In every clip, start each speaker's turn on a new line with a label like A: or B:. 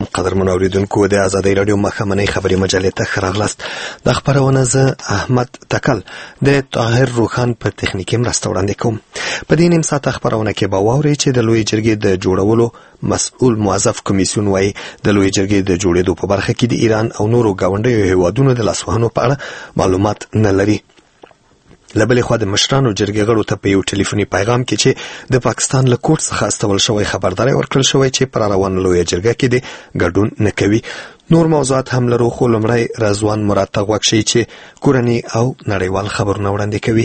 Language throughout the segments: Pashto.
A: قدرمنو اوریدونکو د ازادۍ راډیو مخامنۍ خبري مجلې ته ښه راغلاست. د خبرونه زه احمد تکل د طاهر روخان په تخنیکي مرسته وړاندې کوم. په دې نیم ساعت خبرونه کې به واورئ چې د لوی جرګې د جوړولو مسؤل موظف کمیسیون وايي د لوی جرګې د جوړېدو په برخه کې د ایران او نورو ګاونډیو هیوادونو د لاسوهنو په اړه معلومات نه لري. لبلې خوا د مشرانو جرګې غړو ته په یو ټلیفوني پیغام کې چې د پاکستان له کوټ څخه استول شوی خبرداری ورکړل شوی چې پر روانه لویه جرګه کې د ګډون نه کوي. نور موضوعات هم لرو، خو لومړی رضوان مراد ته غوږ شئ چې کورني او نړیوال خبرونه وړاندې کوي.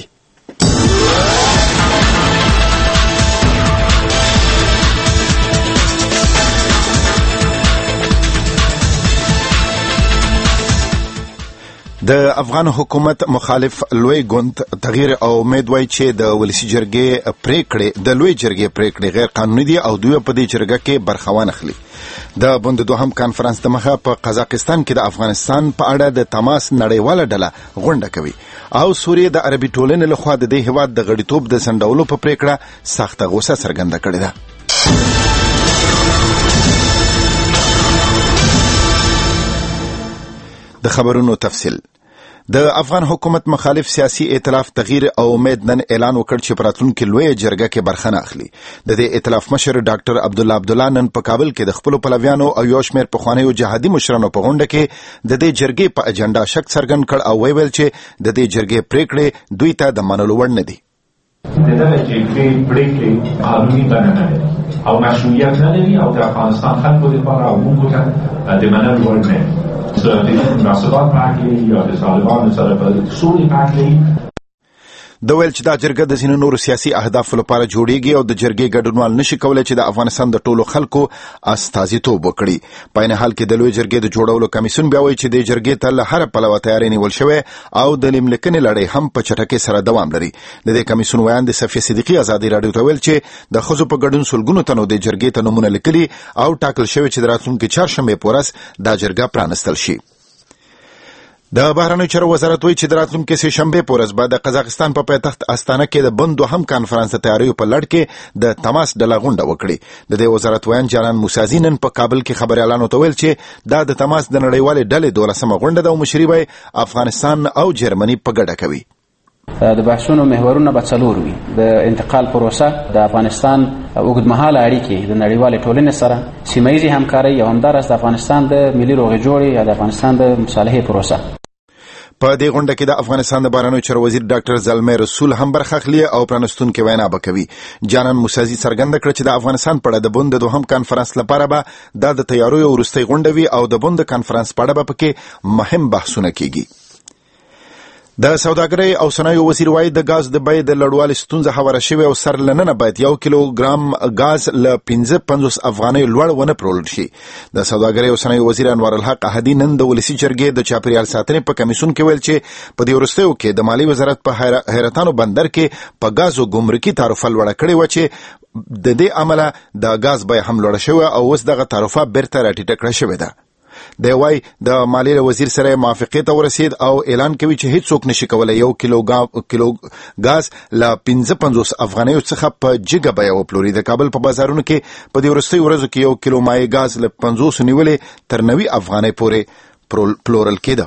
B: د افغان حکومت مخالف لوی ګوند تغییر او امید وای چې د ولسی جرګې پریکړې د لوی جرګې پریکړې غیر قانوني دي او دوی په دې جرګه کې برخوان اخلي. د بند دوهم کانفرنس د مخه په قزاقستان کې د افغانستان په اړه د تماس نړیواله ډله غونډه کوي او سوریه د عربي ټولنې لخوا د دې هیواد د غړیتوب د سندولو په پریکړه سخته غوسه څرګنده کړې ده. د خبرونو تفصیل. د افغان حکومت مخالف سیاسي ائتلاف تغییر او امید نن اعلان وکړ چې په راتلونکي لویه جرګه کې برخه نه اخلي. د دې ائتلاف مشر ډاکټر عبدالله عبدالله نن په کابل کې د خپلو پلویانو او یو شمېر پخوانیو جهادي مشرانو په غونډه کې د دې جرګې په اجنډا شک څرګند کړ او ویل چې د دې جرګې پریکړې دوی ته د منلو وړ نه دي.
C: دغه جرګې پریکړې قانوني بڼه نه لري او مشروعیت نه لري او د افغانستان خلکو لپاره او موږ ته د منلو وړ نه دي. د مناسبات پاکلي یا د طالبانو سره په سولې پاکلي
B: د ویل چې دا جرګه د ځینو نورو سیاسي اهدافو لپاره جوړیږي او د جرګې ګډونوال نشي کولای چې د افغانستان د ټولو خلکو استازیتوب وکړي. په عین حال کې د لوی جرګې د جوړولو کمیسیون بیا وایي چې د جرګې ته له هر پلوه تیاری نیول شوی او د لیملیکنې لړۍ هم په چټکۍ سره دوام لري. د دې کمیسیون ویان د صفیه صدیقي ازادي راډیو ته ویل چې د ښځو په ګډون سلګونو تنو د جرګې ته نومونه لیکلي او ټاکل شوی چې د راتلونکي چهارشنبې په ورځ دا جرګه پرانستل شي. د بهرنیو چارو وزارت وایي چې د راتلونکي سه شنبه په ورځ به د قزاقستان په پایتخت استانه کې د بند دوهم کانفرنس تیاریو په لړ کې د تماس ډله غونډه وکړي. د دې وزارت ویان جانان موسازی نن په کابل کې خبريالانو ته ویل چې دا د تماس د نړیوالې ډلې 12مه غونډه ده او مشري به افغانستان او جرمني په ګډه کوي.
D: د بحثونو محورونه به څلور وي: د انتقال پروسه، د افغانستان اوږدمهاله اړیکې د نړیوالې ټولنې سره، سیمه ییزې همکارۍ او همداراز د افغانستان د ملي روغې جوړې یا د افغانستان د مصالحې پروسه.
B: په دې غونډه کې د افغانستان د بهرنیو چارو وزیر ډاکټر زلمي رسول هم برخه اخلي او پرانستونکو وینا به کوي. جانان موسازی څرګنده کړ چې د افغانستان په اړه د بند دوهم کانفرنس لپاره به د تیاریو وروستۍ غونډه وي او د بند کانفرنس په اړه به پکې مهم بحثونه کیږي. د سوداګرۍ او صنایعو وزیر وايي د غاز د بیې د لوړوالي ستونزه هواره شوې او سر لننه باید 1 کیلوګرام غاز له 55 افغانۍ لوړ ونه پرول شي. د سوداګرۍ او صنایعو وزیر انور الحق احدی نن د ولسی جرګې د چاپیریال ساتنې په کمیسیون کې ویل چې په دې وروستیو کې د مالی وزارت په حیرتانو بندر کې په غازو ګمرکي تعرفه لوړه کړې و چې د دې عمله د غاز بیه هم لوړه شوه او اوس دغه تعرفه بیرته راټیټه کړه شوې ده. دی وای د مالیې وزیر سره موافقه ته ورسید او اعلان کوي چې هیڅ څوک نشي کولای 1 کیلو غاز له 55 افغانیو څخه په جګه بیه وپلوري. د کابل په بازارونو کې په دې وروستي ورځو کې 1 کیلو مای غاز له 50 نیولې تر 90 افغانۍ پورې پلورل کېده.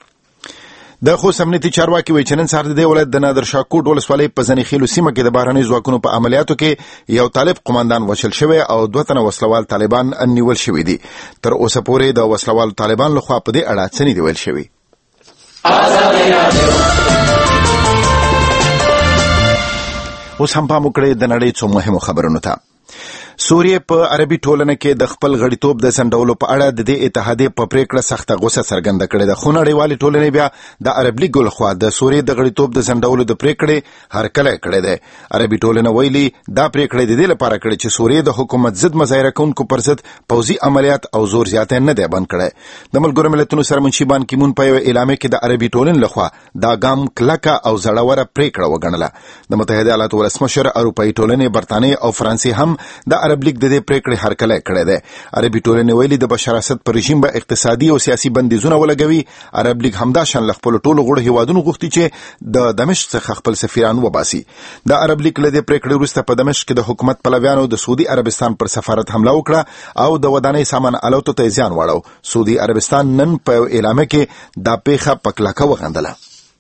B: د خوست امنیتي چارواکي وایي چې نن سهار د دې ولایت د نادرشاه کوټ ولسوالۍ په ځنې خیلو سیمه کې د بهرنیو ځواکونو په عملیاتو کې یو طالب قوماندان وژل شوی او 2 تنه وسلوال طالبان نیول شوي دي. تر اوسه پورې د وسلوال طالبان لخوا په دې اړه څه نه دی ویل شوی. اوس هم پام وکړئ د نړۍ څو مهمو خبرونو ته. سوریه په عربي ټولنه کې د خپل غړیتوب د سندولو په اړه د دې اتحادیې په پریکړه سخته غوسه څرګنده کړې ده. خو نړیوالې ټولنې بیا د عرب لیګ لخوا د سوریه د غړیتوب د سندولو د پریکړې هرکلی کړې ده. عربي ټولنه ویلي دا پریکړه د دې لپاره کړې چې سوریه د حکومت ضد مظاهره کوونکو پر ضد پوځي عملیات او زور زیاتی نه دی بند کړی. د ملګرو ملتونو سرمنشي بان کی مون په یو اعلامیه کې د عربي ټولنې لخوا دا ګام کلکه او زړوره پریکړه وګڼله. د متحده ایالاتو ولسمشر، اروپایي ټولنې، برتانیې او فرانسې هم د عرب لیگ د دې پریکړې هرکلی کړی دی. عربي ټولنې ویلي د بشار اسد پر رژیم به اقتصادي او سیاسي بندیزونه ولګوي. عرب لیگ همداشان له خپلو ټولو غړو هیوادونو غوښتي چې د دمشق څخه خپل سفیران وباسي. د عرب لیگ له دې پریکړې وروسته په دمشق کې د حکومت پلویانو د سعودي عربستان پر سفارت حمله وکړه او د ودانۍ سامان الوتو ته زیان واړو. سعودي عربستان نن په اعلامیه کې دا پیښه په کلکه وغندله.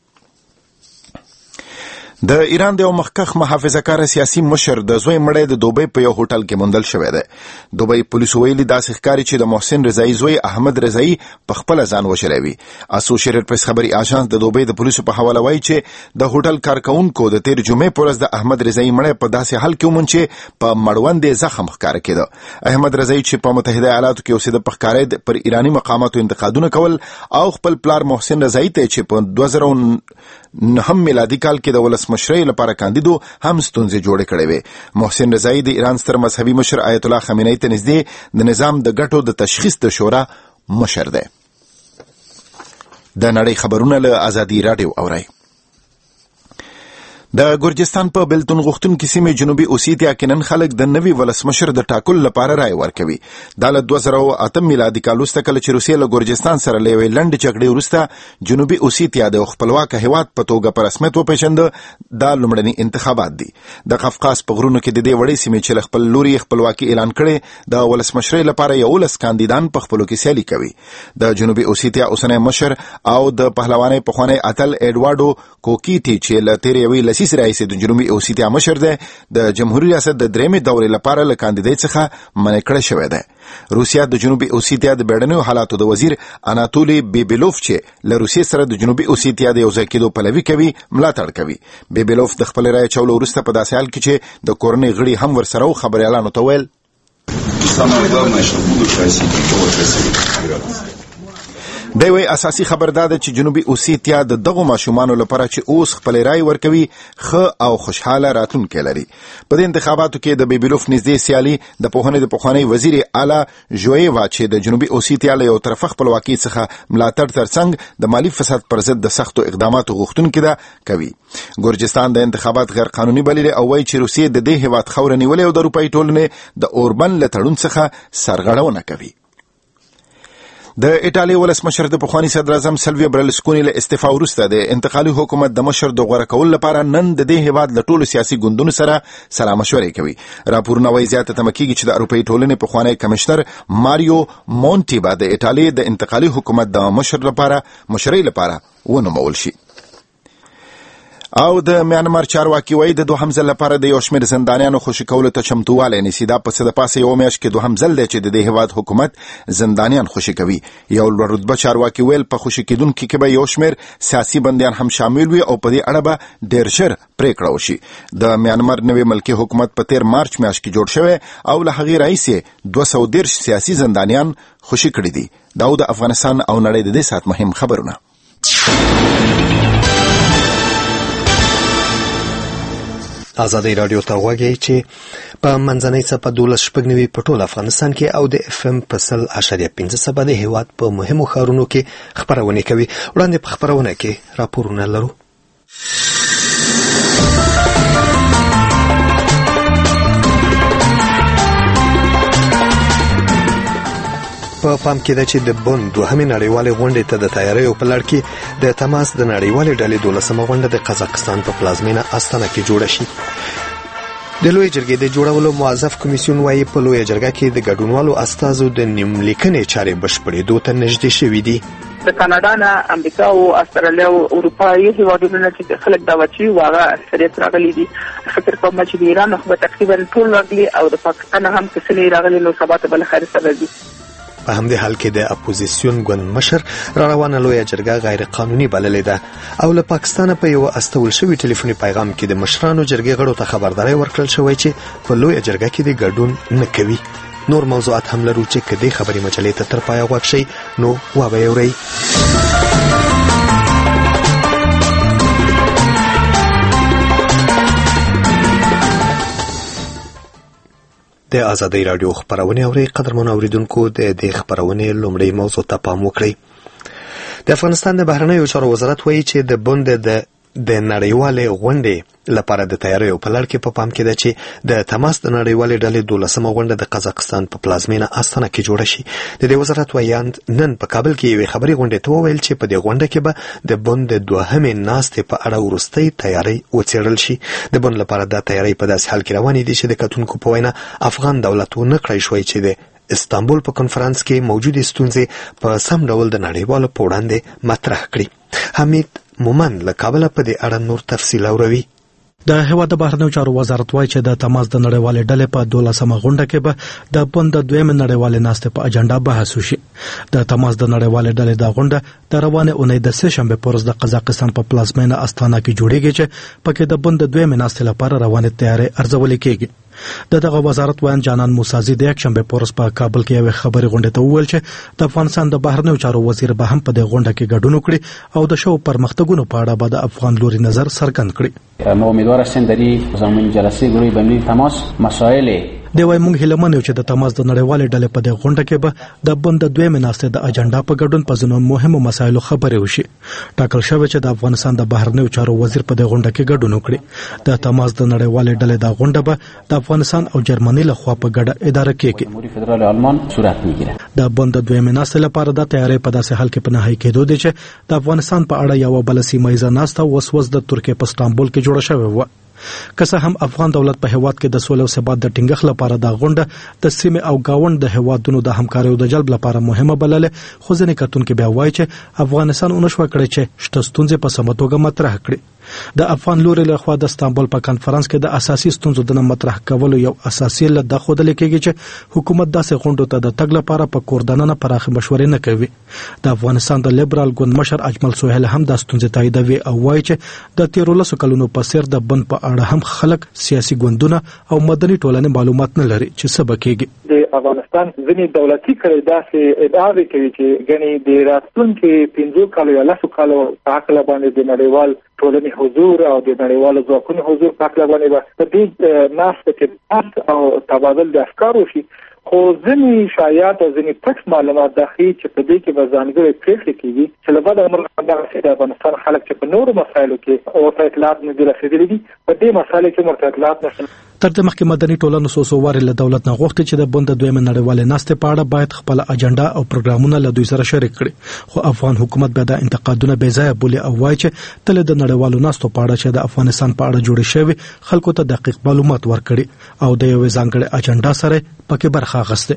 B: د ایران د یو مخکښ محافظه‌کار سیاسي مشر د زوی مړی د دوبۍ په یو هوټل کې موندل شوی دی. دوبۍ پولیسو ویلي داسې ښکاري چې د محسن رضایي زوی احمد رضایي په خپله ځان وژلی وي. اسوشیټډ پریس خبري اژانس د دوبۍ د پولیسو په حواله وایي چې د هوټل کارکوونکو د تیر جمعې په ورځ د احمد رضایي مړی په داسې حال کې وموند چې په مړوند یې زخم ښکاره کېده. احمد رضایي چې په متحده ایالاتو کې اوسېده په ښکاره پر ایراني مقاماتو انتقادونه کول او خپل پلار محسن رضایي ته چې په 2009 میلادي کال کې د ولسمشرۍ لپاره کاندیدو هم ستونزې جوړې کړې وې. محسن رضایي د ایران ستر مذهبي مشر آیت الله خامنه‌ای ته نږدې د نظام د ګټو د تشخیص د شورا مشر دی. د نړۍ خبرونه له ازادي راډیو اورئ. د ګرجستان په بلتون غوښتونکې سیمې جنوبي اوسیتیا کې نن خلک د نوي ولسمشر د ټاکلو لپاره رایه ورکوي. دا له 2008 میلادي کال وروسته کله چې روسیې له ګرجستان سره له یوې لنډې جګړې وروسته جنوبي اوسیتیا د خپلواکه هېواد په توګه په رسمیت وپېژنده. دا لومړني انتخابات دي. د قفقاز په غرونو کې د دې وړې سیمې چې له خپل لوري خپلواکي اعلان کړې د ولسمشرۍ لپاره 11 کاندیدان په خپلو کې سیالي کوي. د جنوبي اوسیتیا اوسنی مشر او د پهلوانۍ پخوانی اتل ایډوارډو کوکیټي چې له تېرې یوې لسیزې راهیسې د جنوبي اوسیتیا مشر دی د جمهوریت ریاست د درېیمې دورې لپاره له کاندیدۍ څخه منع کړی شوی دی. روسیا د جنوبي اوسیتیا د بیړنیو حالاتو د وزیر اناتولي بیبیلوف چې له روسیې سره د جنوبي اوسیتیا د یوځای کېدو پلوي کوي ملاتړ کوي. بیبیلوف د خپل رایې چولو وروسته په داسې حال کې چې د کورنۍ غړي هم ورسره و خبریالانو ته ویل دی وی اساسي خبر دا ده چې جنوبي اوسیتیا د دغو ماشومانو لپاره چې اوس خپل رای ورکوي ښه او خوشحاله راتلونکی لري. په دې انتخاباتو کې د بیبیلوف نږدې سیالي د پوهنې د پخوانی وزیر اعلی ژویوا چې د جنوبي اوسیتیا له یو طرفه خپلواکۍ څخه ملاتړ ترڅنګ د مالي فساد پر ضد د سختو اقداماتو غوښتونکې ده کوي. ګرجستان د انتخابات غیر قانوني بللي او وایي چې روسیې د دې هېواد خاوره نیولې او د اروپایي ټولنې د اوربن له تړون څخه سرغړونه کوي. د ایټالیا ولسمشر د پخوانی صدر اعظم سلویو برلسکونی له استعفا وروسته د انتقالي حکومت د مشر د غوره کولو لپاره نن د دې هېواد له ټولو سیاسي ګوندونو سره سلا مشورې کوي. راپورونه وایي زیاته تمه کېږي چې د اروپایي ټولنې پخوانی کمشنر ماریو مونټي به د ایټالیا د انتقالي حکومت د مشرۍ لپاره ونومول شي. او د میانمار چارواکي وایي د دوهم ځل لپاره د یو شمېر زندانیانو خوشي کولو ته چمتووالی نیسي. دا په څه د پاسه یوه میاشت کې دوهم ځل دی چې د دې هېواد حکومت زندانیان خوشي کوي. یو لوړ رتبه چارواکي ویل په خوشي کېدونکو کې به یو شمېر سیاسي بندیان هم شامل وي او په دې اړه به ډېر ژر پرېکړه وشي. د میانمار نوی ملکي حکومت په تېر مارچ میاشت کې جوړ شوی او له هغې راهیسې 230 سیاسي زندانیان خوشي کړي دي. دا د افغانستان او نړۍ د دې ساعت مهم خبرونه.
A: ازادي راډیو ته غوږی چې په منځنۍ څپه 12.9 په ټول افغانستان کې او د اف ام په 100.5 د هېواد په مهمو ښارونو کې خپرونې کوي. وړاندې په خپرونه کې راپورونه لرو. په پام کې ده چې د بون دوهمې نړیوالې غونډې ته د تیاریو په لړ کې د تماس د نړیوالې ډلې 12مه غونډه د قزاقستان په پلازمینه استانه کې جوړه شي. د لوی جرګې د جوړولو موظف کمیسیون وايي په لوی جرګه کې د ګډونوالو استازو د نیملیکنې چارې بشپړېدو ته نږدې شوي دي.
E: د کاناډا نه امریکا او استرالیا او اروپایي هیوادونو نه چې خلک دعوت شوي هغه اکثریت راغلي دي. فکر کوم چې د ایران خو تقریبا ټول راغلي او د پاکستان هم څه راغلي نو سبا ته بل خیر سره دي.
A: په همدې حال کې د اپوزیسیون ګوند مشر را روانه لویه جرګه غیر قانوني بللې ده او له پاکستان په یو استول شوی ټلیفوني پیغام کې د مشرانو جرګې غړو ته خبرداري ورکړل شوې چې په لویه جرګه کې د ګډون نه کوي. نور موضوعات هم لرو چې کدی خبري مجلې ته تر پایه غوږ شي نو وابه اورئ. د ازادي راډیو خبرونه اوري. قدرمن اوریدونکو د دې خبرونه لومړی موضوع ته پام وکړئ. د افغانستان د بهرنیو چارو وزارت وایي چې د بوند د نړیوالې غونډې لپاره د تیاریو په لړ کې په پام کې ده چې د تماس د نړیوالې ډلې 12مه غونډه د قزاقستان په پلازمینه استانه کې جوړه شي. د دې وزارت ویاند نن په کابل کې یوې خبري غونډې ته وویل چې په دې غونډه کې به د بند د دوهمې ناستې په اړه وروستۍ تیاری وڅېړل شي. د بند لپاره دا تیاری په داسې حال کې روانې دي چې د کتونکو په وینا افغان دولت ونه کړی شوی چې د استانبول په کنفرانس کې موجودې ستونزې په سم ډول د نړیوالو په وړاندې مطرح کړي. حمید مومن له کابل په دې اړه نور تفصیل اوري.
F: د هیواد د بهرنیو چارو وزارت وایي چې د تماس د نړیوالې ډلې په 12مه غونډه کې به د بند د دویمې نړیوالې ناستې په اجنډا بحث وشي. د تماس د نړیوالې ډلې د غونډه د روانې اونۍ د سه شنبه پر ورځ د قزاقستان په پلازمینه استانه کې جوړیږي چې پکې د بند د دویمې ناستې لپاره روانې تیاری ارزول کېږي. دغه وزارت وایي جانان موسازی د یک شنبه پر ورځ په کابل کې یو خبري غونډه ته وویل چې د افغانستان د بهرنیو چارو وزیر به هم په دې غونډه کې ګډون وکړي او د شو پرمختګونو په اړه به د افغان لوري نظر څرګند کړي.
D: ما امیدوار هستیم در این زمین جلسه گروه بندی تماس مسائل
F: دی وای موږ هیله منو چې د تماس د نړیوالې ډلې په دې غونډه کې به د بند د دویمې ناستې د اجنډا په ګډون په ځینو مهمو مسایلو خبرې وشي. ټاکل شوی چې د افغانستان د بهرنیو چارو وزیر په دې غونډه کې ګډون وکړي. د تماس د نړیوالې ډلې د غونډه به د افغانستان او جرمني له خوا په ګډه اداره کېږي.
D: فدرال آلمان صورت میگیره.
F: د بند د دویمې ناستې لپاره د تیاری په داسې حال کې په نهایی کېدو دي چې د افغانستان په اړه یو بل سیمه ییزه ناسته وسوس د ترکیه په استانبول کې جوړه شوې و. که څه هم افغان دولت په هیواد کې د سولې او ثبات د ټینګښت لپاره د غونډه د سیمې او گاوند د هیوادونو د همکاریو د جلب لپاره مهمه بلله، خو ځینې کتونکو بیا وایي چې افغانستان اونښو کړی چې شته ستونزې په سمه توګه مطرح کړي. د افغان لوري له خوا د استانبول په کانفرنس کې د اساسي ستونزو د مطرح کولو یو اساسي علت د خوده لیکيږي چې حکومت داسې غونډو ته د تګ لپاره په کوردانه پراخه مشورې نه کوي. د افغانستان د لیبرال ګوند مشر اجمل سهیل هم د ستونزې تاییدوي او وایي چې د 13 کلونو په سیر د بند په اړه هم خلک سیاسي ګوندونه او مدني ټولنې معلومات نه لري چې څه بکیږي.
G: د افغانستان ځینې دولتي کړي داسې ادعاوې کوي چې غني د راتلونکي 15 کالو یا 10 کالو په اړه باندې د نړیوال ټولنې حضور او د نړیوالو ځواکونو حضور په اړه باندې په دې ناسته کې او تبادل د افکارو شي. خو ځینې شایعات او ځینې پټ معلومات داخلي چې په دې کې ځانګړي پریکړې کیږي چې له بعد عمر د افغانستان خلک چې په نورو مسایلو کې او اطلاعات نه دي رسیدلي دي په دې مسایلو کې اطلاعات نشته.
F: تر دې مخکې مدني ټولنو سوسووار له دولت نه غوښتي چې د بند دویمه نړیوالې ناستې په اړه باید خپل اجنډا او پروګرامونه له دوی سره شریک کړي، خو افغان حکومت به د انتقادونه بې ځایه بولي او وایي چې تل د نړیوالو ناستو په اړه چې د افغانستان په اړه جوړ شوی خلکو ته دقیق معلومات ورکړي او د یو ځانګړي اجنډا سره پکې برخه اخیسته.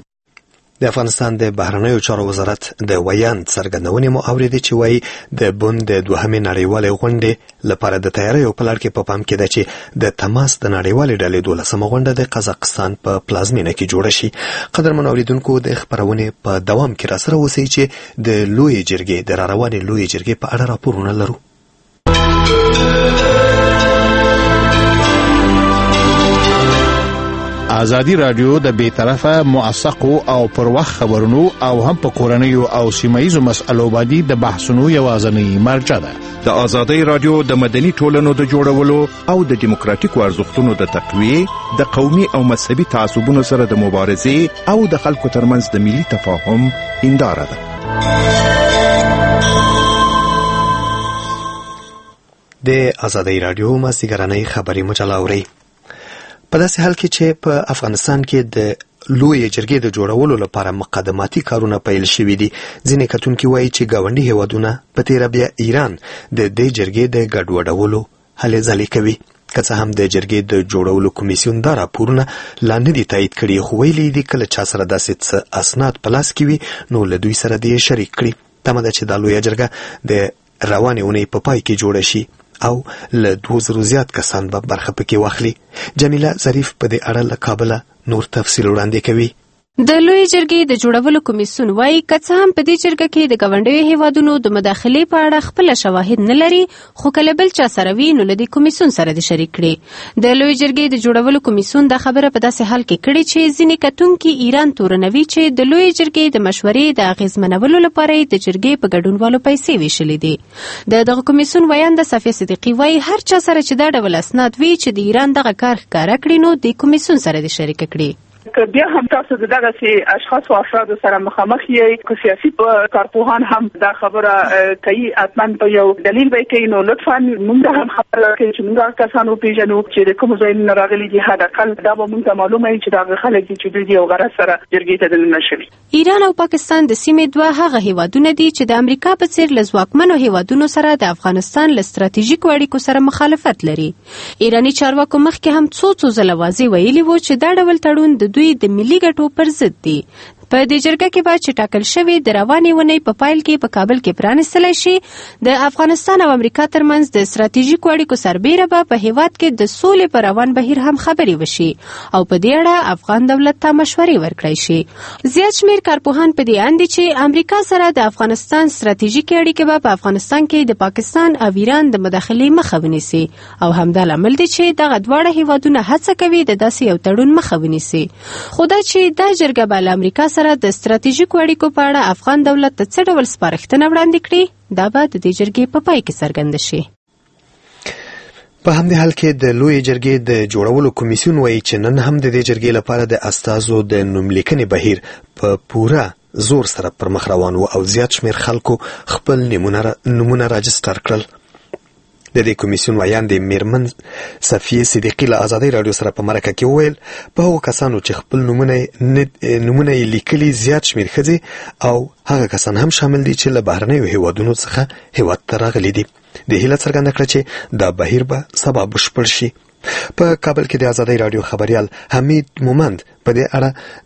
A: د افغانستان د بهرنیو چارو وزارت د ویاند څرګندونې مو اوریدي چې وایي د بند د دوهمې نړیوالې غونډې لپاره د تیاریو په لړ کې په پام کې ده چې د تماس د نړیوالې ډلې 12مه غونډه د قزاقستان په پلازمینه کې جوړه شي. قدرمن اوریدونکو د خبرونه په دوام کې را سره اوسئ چې د لوی جرګې د روانې لوی جرګې په اړه راپورونه لرو.
H: ازادي رادیو د بیطرفه موثقو او پر وخت خبرونو او هم په کورنیو او سیمایي مسایلو باندې د بحثونو یوازینی مرجع ده.
I: د ازادي رادیو د مدني ټولنو د جوړولو او د دیموکراتیکو ارزښتونو د تقویه، د قومي او مذهبي تعصبونو سره د مبارزې او د خلکو ترمنځ د ملي تفاهم هنداره ده.
A: د ازادي رادیو ماسیګرانې خبري مجله اوري. په داسې حال کې چې په افغانستان کې د لوی جرګې د جوړولو لپاره مقدماتي کارونه پیل شوي دي، ځینې کتونکي وایي چې ګاونډي هیوادونه په تیره بیا ایران د دې جرګې د ګډوډولو هلې ځلې کوي. که څه هم د جرګې د جوړولو کمیسیون دا راپورونه لا نه دي تایید کړي، خو ویلي دي کله چا سره داسې څه اسناد په لاس کې وي نو له دوی سره دې شریک کړي. تمه ده چې دا لویه جرګه د روانې اونۍ په پای کې جوړه شي او له 2000 زیات کسان به برخه پکې واخلي. جمیله ظریف په دې اړه له کابل نور تفصیل وړاندې کوي.
J: د لوی جرګې د جوړولو کمیسیون وايي که څه هم په دې جرګه کې د ګاونډیو هیوادونو د مداخلې په اړه خپل شواهد نه لري، خو کله بل چا سره وي نو له دې کمیسیون سره د شریک کړي. د لوی جرګې د جوړولو کمیسیون دا خبره په داسې حال کې کړي چې ځینې کتونکي ایران تورنوي چې د لوی جرګې د مشورې د اغیزمنولو لپاره د جرګې په ګډونوالو پیسې ویشلې دي. دغه کمیسیون ویاند صفیه صدیقی وايي هر چا سره چې دا ډول اسناد وي چې د ایران دغه کار ښکاره کړي نو د کمیسیون سره د شریک کړي.
E: که بیا هم تاسو دغه سي اشخاص او افراد سره مخامخ یې که سیاسي کارپوهان هم دا خبره کوي اتمن په یو دلیل به کوي نو لطفا موږ هم خبره کوي چې موږ کسانو پیژنو چې د کوم ځای نه راغلي دي حد اقل دا به موږ معلومه وي چې دا خلک چې دوی یو غرض سره جرګې ته دلته نشوي.
J: ایران او پاکستان د سیمې دوه هغه هیوادونه دي چې د امریکا په څیر لزواکمنو هیوادونو سره د افغانستان له ستراتیژیکو اړیکو سره مخالفت لري. ایرانی چارواکو مخکې هم څو ځله واضح ویلي وو چې دا ډول تړون د دوی د ملي ګټو پر ضد دی. په دې جرګه کې به چې ټاکل شوی د روانې ونې په پایل کې په کابل کې پرانستلی شي د افغانستان او امریکا ترمنځ د ستراتیژیکو اړیکو سربیره به په هیواد کې د سولې په روان بهیر هم خبرې وشي او په دې اړه افغان دولت ته مشورې ورکړی شي. زیات شمیر کارپوهان په دې اند دي چې امریکا سره د افغانستان ستراتیژیکي اړیکې به په افغانستان کې د پاکستان او ایران د مداخلې مخه ونیسي او همدا لامل دی چې دغه دواړه هیوادونه هڅه کوي د داسې یو تړون مخه ونیسي. خو دا چې دا جرګه به له امریکا سره د ستراتیژیکو اړیکو په اړه افغان دولت ته څه ډول سپارښتنه وړاندې کړي دا به د دې جرګې په پای کې څرګنده شي.
A: په همدې حال کې د لوی جرګې د جوړولو کمیسیون وایي چې نن هم د دې جرګې لپاره د استازو د نوملیکنې بهیر په پوره زور سره پر مخ روان و او زیات شمیر خلکو خپل نمونه راجستر کړل. د دې کمیسیون ویان د میرمن صفیه صدیقی له آزادۍ رادیو سره په مرکه کې وویل په هغو کسانو چې خپل نمونه یې لیکلي زیات شمیر ښځې او هغه کسان هم شامل دي چې له بهرنیو هیوادونو څخه هیواد ته راغلي دي. د هیله څرګنده کړه چې دا بهیر به سبا بشپړ شي. په کابل کې د آزادۍ رادیو خبریال حمید مومند په دې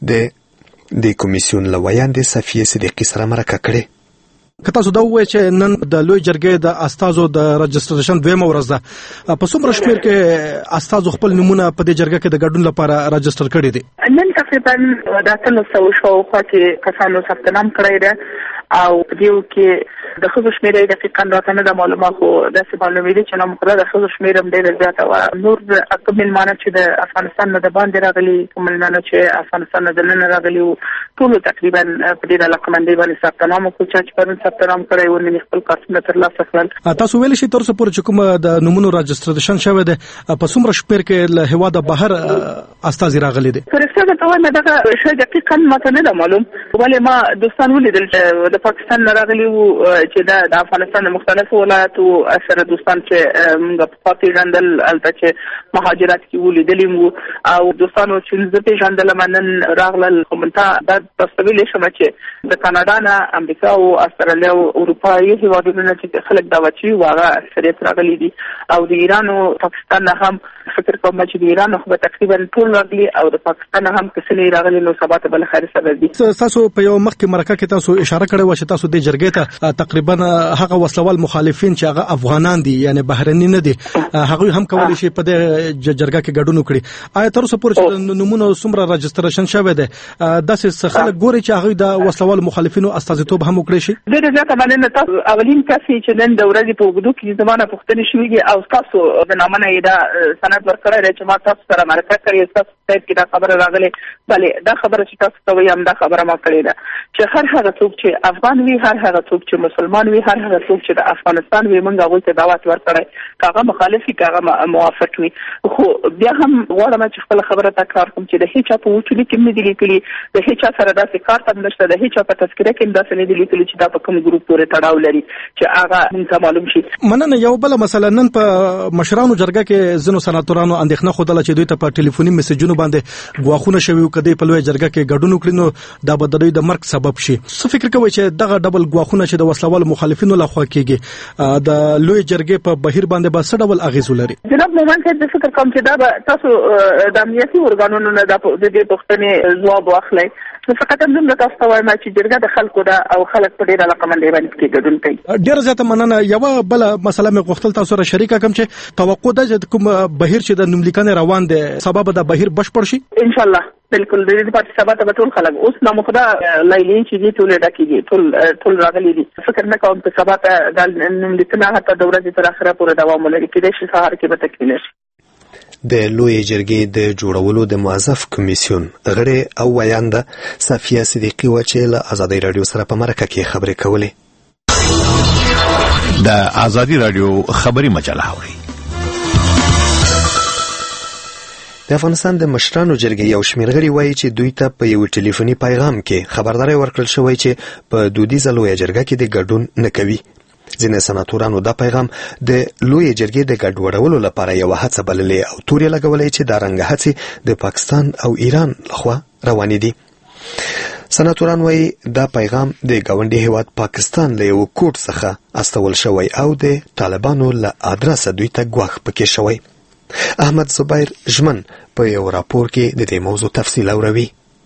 A: اړه د کمیسیون له ویان د صفیه صدیقی سره مرکه کړې.
F: که تاسو دا ووایئ چې نن د لوی جرګې د استازو د رجسټریشن دویمه ورځ ده په څومره شمیر کې استازو خپل نمونه په دې جرګه کې د ګډون لپاره رجسټر کړي دي؟
E: نن تقریبا د 300 شاوخوا کې کسانو ثبت نام کړی دی او په دې کې د خصوص شمیر دقیقاً راته نه د معلومات خو داسې معلومې دي چې نو د خصوص شمیر هم ډېر زیاته وه. نور کوم مېلمانه چې د افغانستان نه د باندې راغلي کوم مېلمانه چې افغانستان نه د ننه راغلي وو ټولو تقریبا په دې علاقمندۍ باندې ثبت نام وکړو. چا چې پرون ثبت نام کړی و نن خپل کارتونه ترلاسه کړل.
F: تاسو ویلی شئ تر اوسه پورې چې کوم د نومونو رجسټریشن شوی دی په څومره شمیر کې له هیواده بهر استازي راغلي دي؟
E: په رښتیا ته وایم دغه شی دقیقاً ماته نه ده معلوم ولې ما دوستان ولیدل چې د پاکستان نه راغلي وو چې د افغانستان د مختلفو ولایتو سره دوستان چې موږ په پیژندل هلته چې مهاجرت کې ولیدلي وو او دوستانو چې زه پیژندلم نن راغلل خو منته دا تاسو ویلی شم چې د کاناډا نه امریکا او استرالیا او اروپایي هیوادونو نه چې خلک دعوت شوي وو هغه اکثریت راغلي دي او د ایران او پاکستان نه هم فکر کوم چې د ایران خو تقریبا ټول راغلي او د پاکستان هم کسنې راغلي نو سبا ته بل خیر سره دي.
F: تاسو په یو مخکې مرکه کې تاسو اشاره کړې و چې تاسو د جرګې ته تقریبا هغه وسلوال مخالفین چې هغه افغانان دي یعنی بهرني نه دي هغه هم کولی شي په دې جرګه کې ګډون وکړي. آیا تر اوسه پورې چې نمونه څومره رجسټریشن شوی دی داسې خلک ګوري چې هغه د وسلوال مخالفینو استازیتوب هم وکړي شي؟
E: ډېر زیاته مننه. تاسو اولین کس چې نن د ورځې په اوږدو کې زمانه پوښتنې شوې دي او تاسو د نامه یې دا سند ورکړی دی چې ما تاسو سره مرکه کړې تاسو ته کې دا خبره راغلې بلې دا خبره چې تاسو ته وایم دا خبره ما کړې ده چې هر هغه څوک چې افغان وي هر هغه څوک چې مسلمان وي هر هغه څوک چې د افغانستان وي موږ هغوی ته دعوت ورکړی که هغه مخالف وي که هغه موافق وي. خو بیا هم غواړم چې خپله خبره تکرار کړم چې د هېچا په وچولي کې هم نه دي لیکلي د هېچا سره داسې کارت هم نشته د هېچا په تذکره کې هم داسې نه دي لیکلي چې دا په کوم ګروپ پورې تړاو لري چې هغه موږ ته معلوم شي.
F: مننه. یو بله مسله نن په مشرانو جرګه کې ځینو سناتورانو اندېښنه ښودله چې دوی ته په ټلیفوني میسجونو باندې ګواښونه شوي وو که دوی په لویه جرګه کې ګډون وکړي نو دا به د دوی د مرګ سبب شي. څه فکر کوئ چې دغه ډول ګواښونه چې د وسلوالو مخالفینو لخوا کېږي د لویې جرګې په بهیر باندې به څه ډول اغېز ولري؟
E: جناب مومن صاحب زه فکر کوم چې دا به تاسو د امنیتي ارګانونو نه د دې پوښتنې ځواب واخلئ. فقط هم زه تاسو ته وایم چې جرګه د خلکو ده او خلک په ډېره علاقمندۍ باندې پکې ګډون کوي.
F: ډېره زیاته مننه. یوه بله مسله مې غوښتل تاسو سره شریکه کړم چې توقع ده چې کوم بهیر چې د نوملیکنې روان دی سبا به دا بهیر بشپړ شي؟
E: انشاءالله بالکل. د دې پاتې سبا ته به ټول خلک اوس نامخدا لیلې چې دي ټولې ډکې دي ټول راغلي دي. فکر نه کوم چې سبا ته دا نوملیکنه حتی د ورځې تر اخره پورې دوام ولري کېدای شي سهار کې به تکمیل شي.
A: د لوی جرګې د جوړولو د موظف کمیسیون غړي او ویانده صفیه صدیقی و چې له آزادۍ رادیو سره په مرکه کې خبرې کولې.
H: د آزادۍ رادیو خبري مجله اوري.
A: د افغانستان د مشرانو جرګې یو شمېر غړي وایي چې دوی ته په یو ټلیفوني پیغام کې خبرداری ورکړل شوی چې په دودیزه لویه جرګه کې د ګډون نه کوي. ځینې سناتورانو دا پیغام د لویې جرګې د ګډوډولو لپاره یو هڅه بللې او تورې لګولې چې دا رنګه هڅې د پاکستان او ایران لخوا روانې دي. سناتوران وایي دا پیغام د ګاونډي هیواد پاکستان له یو کوډ څخه استول شوی او د طالبانو له ادرسه دوی ته ګواښ پکې شوی. احمد زبیر ژمن په یو راپور کې د دې موضوع تفصیل اوروي.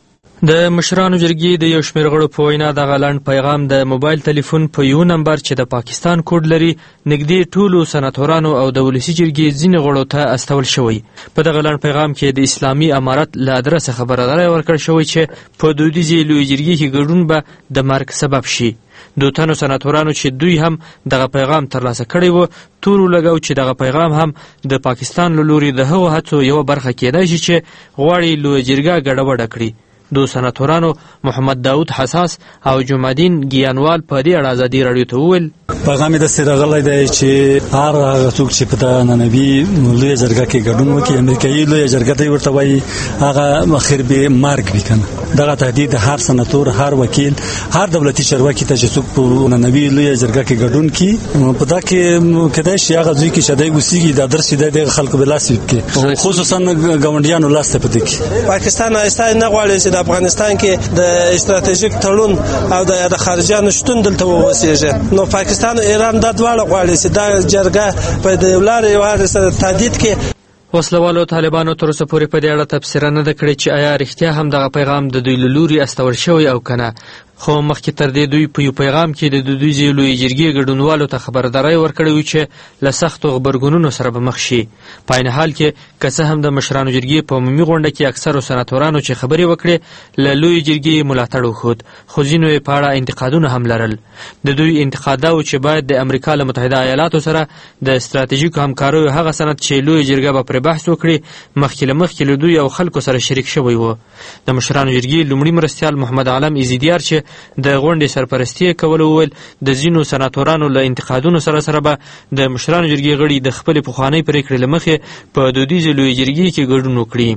K: د مشرانو جرګې د یو شمېر غړو په وینا دغه لنډ پیغام د موبایل تلیفون په یو نمبر چې د پاکستان کوډ لري نږدې ټولو سناتورانو او د ولسي جرګې ځینې غړو ته استول شوی. په دغه لنډ پیغام کې د اسلامي امارت له ادرسه خبرداری ورکړل شوی چې په دودیزې لویې جرګې کې ګډون به د مرګ سبب شي. دو تنو سناتورانو چې دوی هم دغه پیغام ترلاسه کړی و تورو لګاو چې دغه پیغام هم د پاکستان له لوري د هغو هڅو یوه برخه کیدای شي چې غواړي لویه جرګه ګډوډه کړي. دو سناتورانو محمد داود حساس او جمعدین ګیانوال په دې اړه ازادي راډیو ته وویل
L: پیغام د سرغلای دی چې هغه څوک چې په نننۍ لویه جرګه کې ګډون وکړي امریکایي لویه جرګه ته ورته وایي هغه اخر به مرګ وکړي. دغه تهدید هر سناتور هر وکیل هر دولتي چارواکي ته چې څوک په نننۍ لویه جرګه کې ګډون کړي په دا کې کدای شي هغه ځکه چې شدای وسیږي د درس د خلکو بلاس وکړي خصوصا ګاونډیانو لاس ته پدې کې
M: پاکستان ایستای نه غواړي چې افغانستان کې د استراتیژیک تړون او د خارجيانو شتون دلته ووسیږي. نو پاکستان او ایران دا دواړه غواړي چې دا جرګه په دې لارې یو سره تهدید کې.
K: وسلوالو طالبانو تر اوسه پورې په دې اړه تبصره نه ده کړې چې آیا رښتیا هم دغه پیغام د دوی له لوري استول شوی او کنه. خو مخکې تر دې دوی په یو پیغام کې د دودیزې لویې جرګې ګډونوالو ته خبرداری ورکړی و چې له سختو غبرګونونو سره به مخ شي. په عین حال کې که څه هم د مشرانو جرګې په عمومي غونډه کې اکثرو سناتورانو چې خبرې وکړې له لویې جرګې ملاتړ وښود خو ځینو یې په اړه انتقادونه هم لرل. د دوی انتقاد دا و چې باید د امریکا له متحده ایالاتو سره د ستراتیژیکو همکاریو هغه سند چې لویې جرګه به پرې بحث وکړي مخکې له مخکې له دوی او خلکو سره شریک شوی و. د مشرانو جرګې لومړي مرستیال محمد عالم ایزیدیار چې د غونډې سرپرستي کولو وویل د ځینو سناتورانو له انتقادونو سره به د مشرانو جرګې غړي د خپلې پخوانۍ پرېکړې له مخې په دودیزې لویې جرګې کې ګډون وکړي.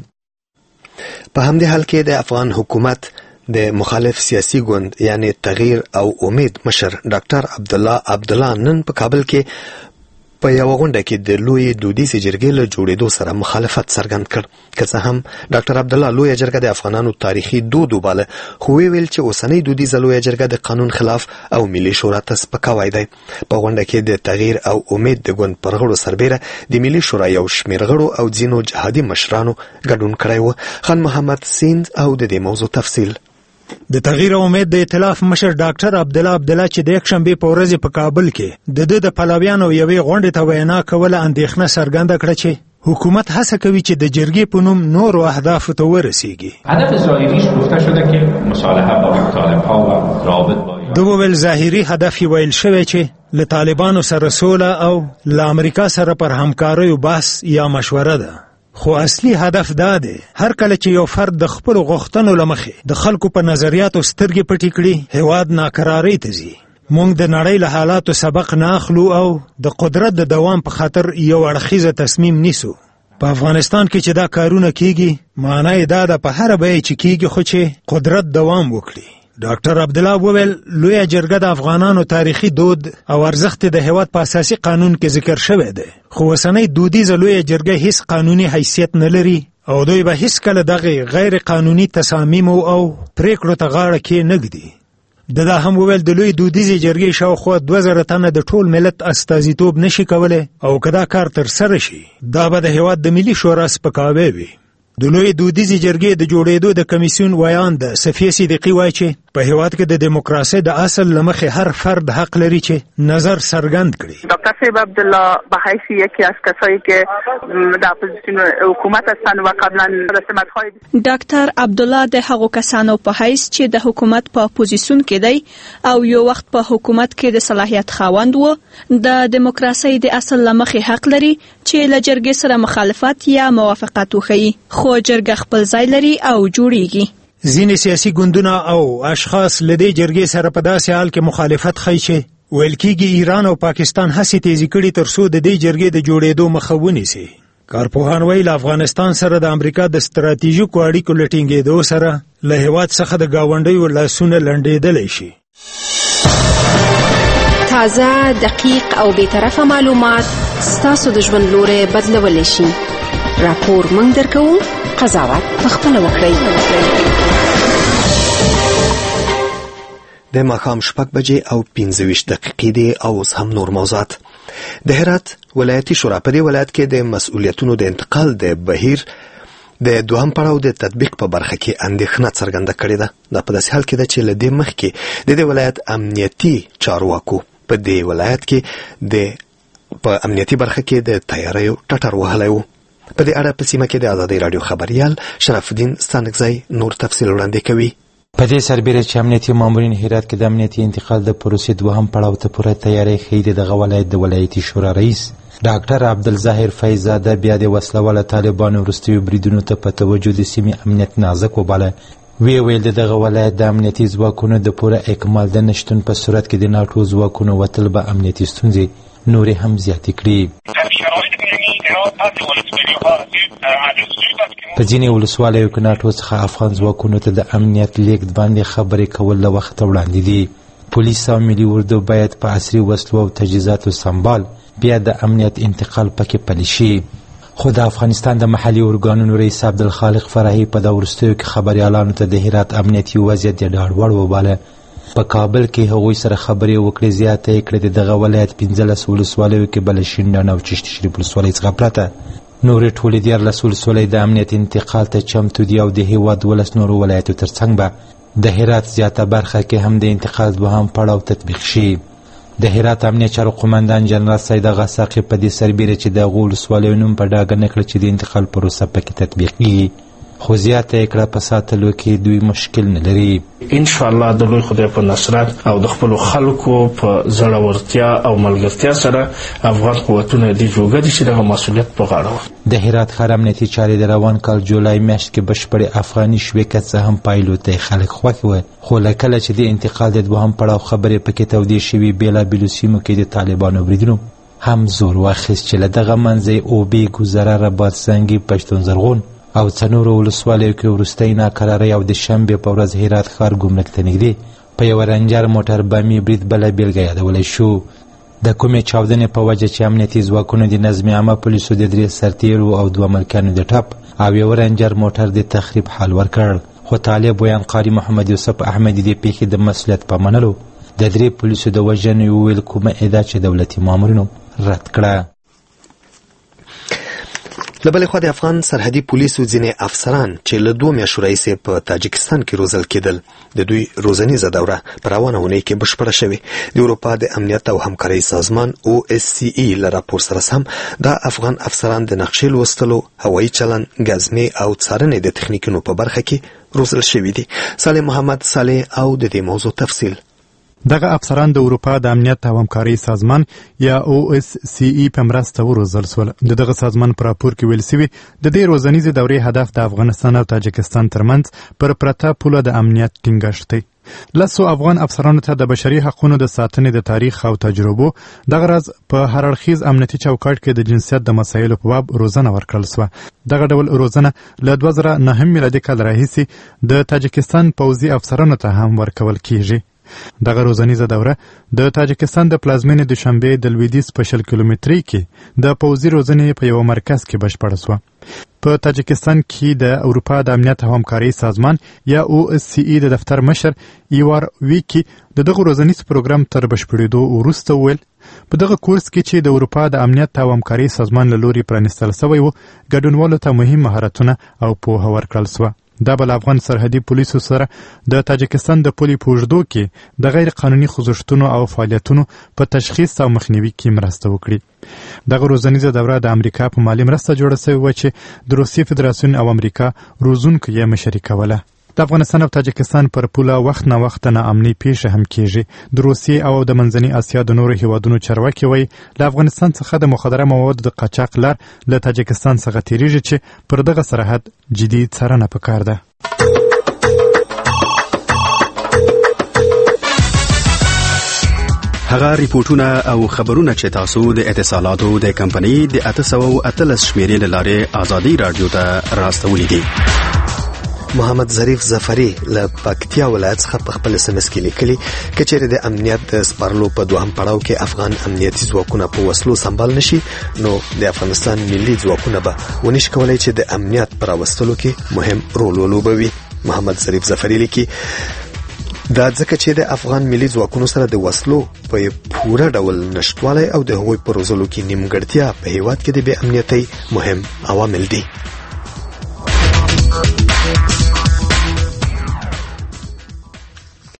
A: په همدې حال کې د افغان حکومت د مخالف سیاسي ګوند یعنی تغییر او امید مشر ډاکټر عبدالله نن په کابل کې په یو غونډه کې د لوی دودیزې جرګې له جوړېدو سره مخالفت څرګند کړ. که څه هم ډاکټر عبدالله لویه جرګه د افغانانو تاریخي دود وباله خو ویل چې اوسنۍ دودیزه لویه جرګه د قانون خلاف او ملي شورا ته سپکاوی دی. په غونډه کې د تغییر او امید د ګوند پر غړو سربیره د ملي شورا یو شمېر غړو او ځینو جهادي مشرانو ګډون کړی و. خان محمد سیند او د دې موضوع تفصیل.
N: د تغییر او امید د ائتلاف مشر ډاکټر عبدالله چې د یکشنبې په ورځ په کابل کې د پلاویانو یوې غونډې ته وینا کوله اندېښنه څرګنده کړه چې حکومت هڅه کوي چې د جرګې په نوم نورو اهدافو ته ورسیږي.
C: هدف ظاهریش گفته شده که مصالحه با طالب‌ها و رابط با
N: د ویل ظاهري هدف ویل شوی چې له طالبانو سره سوله او له امریکا سره پر همکاریو بحث یا مشوره ده. خو اصلي هدف دا دی هر کله چې یو فرد د خپل غوښتنو لمخې د خلکو په نظریاتو سترګې پټې کړي هیواد ناکرارۍ ته ځي. موږ د نړۍ له حالاتو سبق نه اخلو او د قدرت د دوام په خاطر یو اړخیزه تصمیم نیسو. په افغانستان کې چې دا کارونه کیږي معنی دا ده په هر بیه چې کیږي خو چې قدرت دوام وکړي. ډاکټر عبدالله وویل لویه جرګه د افغانانو تاریخي دود او ارزښت د هیواد په اساسي قانون کې ذکر شوی دی خو اوسنۍ دودیزه لویه جرګه هیڅ قانوني حیثیت نه لري او دوی به هیڅکله دغه غیر قانوني تصامیمو او پریکړو ته غاړه کېنږدي. دا هم وویل د لوی دودیزې جرګې شاوخوا 2000 تنه د ټول ملت استازیتوب نشي کولی او که دا کار ترسره شي دا به د هیواد د ملي شورا سپکاوی وي. د لوی دودیزې جرګې د جوړېدو د کمیسیون ویان د صفیه صدیقي وایي چې په هیواد کې د دیموکراسۍ د اصل له مخې هر فرد حق لري چې نظر څرګند کړي.
E: دکتر صاحب عبدالله به حیث یکی از کسایی که در اپوزیسیون حکومت هستند و قبلا رسمیت‌های
O: دکتر عبدالله د هغو کسانو په حیث چې د حکومت په اپوزیسیون کې دی او یو وخت په حکومت کې د صلاحیت خاوند و د دیموکراسۍ د اصل له مخې حق لري چې له جرګې سره مخالفت یا موافقت وښیي خو جرګه خپل ځای لري او جوړیږي.
N: ځینې سیاسي ګوندونه او اشخاص له دې جرګې سره په داسې حال کې مخالفت ښیي چې ویل کېږي ایران او پاکستان هڅې تیزې کړي تر څو د دې جرګې د جوړېدو مخه ونیسي. کارپوهان وایي له افغانستان سره د امریکا د ستراتیژیکو اړیکو له ټینګېدو سره له هېواد څخه د ګاونډیو لاسونه لنډېدلی شي.
J: تازه، دقیق او بېطرفه معلومات ستاسو د ژوند لوری بدلولی شي. راپور موږ درکوو، قضاوت پخپله وکړئ.
A: د ماښام 6:25 دي او اوس هم نور موضوعات. د هرات ولایتي شورا په دې ولایت کې د مسؤلیتونو د انتقال د بهیر د دوهم پړاو د تطبیق په برخه کې اندېښنه څرګنده کړې ده. دا په داسې حال کې ده چې له دې مخکې د دې ولایت امنیتي چارواکو په دې ولایت کې په امنیتي برخه کې د تیاریو ټټر وهلی و. په دې اړه په سیمه کې د ازادۍ راډیو خبریال شرف الدین ستانکزی نور تفصیل وړاندې کوي.
P: په دې سربیره چې امنیتي مامورین هرات کې د امنیتي انتقال د پروسې دوهم پړاو ته پوره تیاری ښیي، دغه ولایت د ولایتي شورا رئیس ډاکټر عبدالظاهر فیضزاده بیا د وسله طالبانو وروستیو بریدونو ته په توجه د سیمې امنیت نازک وباله. وی ویل دغه ولایت د امنیتي ځواکونو د پوره اکمال د نشتون په صورت کې د ناټو ځواکونو وتل به امنیتي ستونزې نورې هم زیاتې کړي. په ځینې ولسوالیو کې ناټو څخه افغان ځواکونو ته د امنیت لیږد باندې خبرې کول له وخته وړاندې دي. پولیس او ملي اردو باید په عصري وسلو او تجهیزاتو سمبال بیا د امنیت انتقال پکې پلی شي. خو د افغانستان د محلي ارګانونو رئیس عبدالخالق فرحي په دا وروستیو کې خبریالانو ته د هرات امنیتي وضعیت د ډاډ وړ وباله. په کابل کې هغوی سره خبرې وکړې، زیاته یې کړې د دغه ولایت 15 ولسوالیو کې بله شینډنډ او چشت شریف ولسوالۍ څخه پرته نورې ټولې 14 ولسوالۍ د امنیت انتقال ته چمتو دي او د هېواد 12 نورو ولایتو ترڅنګ به د هرات زیاته برخه کې هم د انتقال دوهم پړاو تطبیق شي. د هرات امنیت چارو قومندان جنرال سید اغا ساقي په دې سربیره چې د هغو ولسوالیو نوم په ډاګه نه کړه چې د انتقال پروسه پکې تطبیق کیږي، خو زیاته یې کړه په ساتلو کې دوی مشکل نه لري.
Q: انشاءالله د لوی خدای په نصرت او د خپلو خلکو په زړورتیا او ملګرتیا سره افغان قوتونه دې جوګه دي چې دغه مسؤلیت په غاړه واخلي.
P: د هرات ښار امنیتي چارې د روان کال جولای میاشت کې بشپړې افغاني شوې، که څه هم پایلو ته خلک خوښ وه، خو له کله چې د انتقال د دوهم پړاو خبرې پکې تودې شوي، بېلابېلو سیمو کې د طالبانو بریدونو هم زور واخیست چې له دغه منځه اوبې، ګوزره، رباط زنګي، پښتون زرغون او څنورو ولسوالیو کې وروستی ناکرارۍ او د شنبې په ورځ هرات ښار ګمرک ته نږدې په یوه رنجر موټر بمي برید بله بیلګه یادولی شو. د کومې چاودنې په وجه چې امنیتي ځواکونو د نظم عامه پولیسو د 3 سرتیرو او 2 ملکیانو د ټپ او یو رنجر موټر د تخریب حال ورکړ. خو طالب ویان قاري محمد یوسف احمدي د پیښې د مسؤلیت په منلو د 3 پولیسو د وژنې وویل کومه ادعا چې دولتي مامورینو رد کړه.
A: له بلې خوا د افغان سرحدي پولیسو ځینې افسران چې له 2 میاشتو راهیسې په تاجکستان کې روزل کېدل، د دوی روزنیزه دوره په روانه اونۍ کې بشپړه شوې. د اروپا د امنیت او همکارۍ سازمان OSCE له راپور سره سم دا افغان افسران د نقشې لوستلو، هوایي چلند، ګزمې او څارنې د تخنیکونو په برخه کې روزل شوي دي. صالح محمد صالح او د دې موضوع تفصیل.
R: دغه افسران د اروپا د امنیت او همکارۍ سازمان یا OSCE په مرسته وروزل شول. دغه سازمان په راپور کې ویل شوي د دې روزنیزې دورې هدف د افغانستان او تاجکستان ترمنځ پر پرته پوله د امنیت ټینګښت دی. 10 افغان افسرانو ته د بشري حقوقو د ساتنې د تاریخ او تجربو دغه راز په هر اړخیز امنیتي چوکاټ کې د جنسیت د مسایلو په باب روزنه ورکړل شوه. دغه ډول روزنه له 2009 میلادي کال راهیسې د تاجکستان پوځي افسرانو ته هم ورکول کیږي. دغه روزنیزه دوره د تاجکستان د پلازمینې دوشنبې د لویدیځ په 20 کیلومترۍ کې د پوځي روزنې په یو مرکز کې بشپړه شوه. په تاجکستان کې د اروپا د امنیت او همکارۍ سازمان یا OSCE د دفتر مشر ایوار ویکی دغه روزنیز پروګرام تر بشپړېدو وروسته ویل په دغه کورس کې چې د اروپا د امنیت او همکارۍ سازمان له لوري پرانیستل شوی و، ګډونوالو ته مهم مهارتونه او پوهه ورکړل شوه. دا بل افغان سرحدي پولیسو سره د تاجکستان د پولې په اوږدو کې د غیر قانوني خوځښتونو او فعالیتونو په تشخیص او مخنیوي کې مرسته وکړي. دغه روزنیزه دوره د امریکا په مالي مرسته جوړه شوې وه چې د روسیې فدراسیون او امریکا روزونکو یې مشري کوله. د افغانستان او تاجکستان پر پوله وخت نه وخت ناامني پیښه هم کیږي. د روسیې او د منځنۍ اسیا د نورو هیوادونو چارواکي وایي له افغانستان څخه د مخدره موادو د قاچاق لار له تاجکستان څخه تیریږي چې پر دغه سرحد جدي څارنه پکار ده.
S: هغه ریپورتونه او خبرونه چې تاسو د اتصالاتو د کمپنۍ د 813 شمیرې لاره آزادي رادیو ته راستولې دي.
A: محمد ظریف ظفری له پکتیا ولایت څخه په خپل SMS کې لیکلي کچېرې د امنیت د سپارلو په دوهم پړاو کې افغان امنیتي ځواکونه په وسلو سمبال نشي نو د افغانستان ملي ځواکونه به ونشي کولای چې د امنیت پر راوستلو کې مهم رول ولوبوي. محمد ظریف ظفری لیکي دا ځکه چې د افغان ملي ځواکونو سره د وسلو په پوره ډول نشټوالی او د هغوی په روزلو کې نیمګړتیا په هیواد کې د بې امنیتۍ مهم عوامل دي.